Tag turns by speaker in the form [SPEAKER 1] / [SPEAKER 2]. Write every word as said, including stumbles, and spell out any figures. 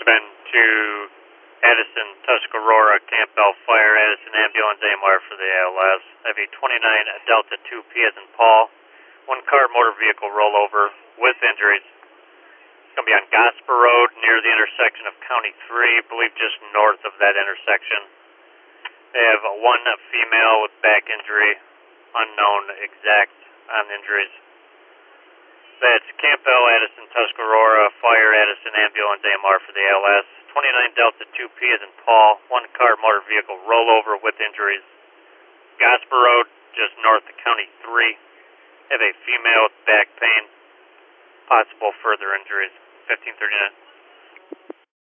[SPEAKER 1] been to Addison, Tuscarora, Campbell Fire, Addison Ambulance, A M R for the A L S. I have a twenty-nine Delta two P as in Paul. One car motor vehicle rollover with injuries. It's going to be on Gosper Road near the intersection of County three, I believe just north of that intersection. They have one female with back injury, unknown exact on injuries. That's Campbell, Addison, Tuscarora, Fire, Addison Ambulance, A M R for the A L S. twenty-nine Delta two P as in Paul. One car motor vehicle rollover with injuries. Gosper Road, just north of County three. Have a female with back pain. Possible further injuries. fifteen thirty-nine.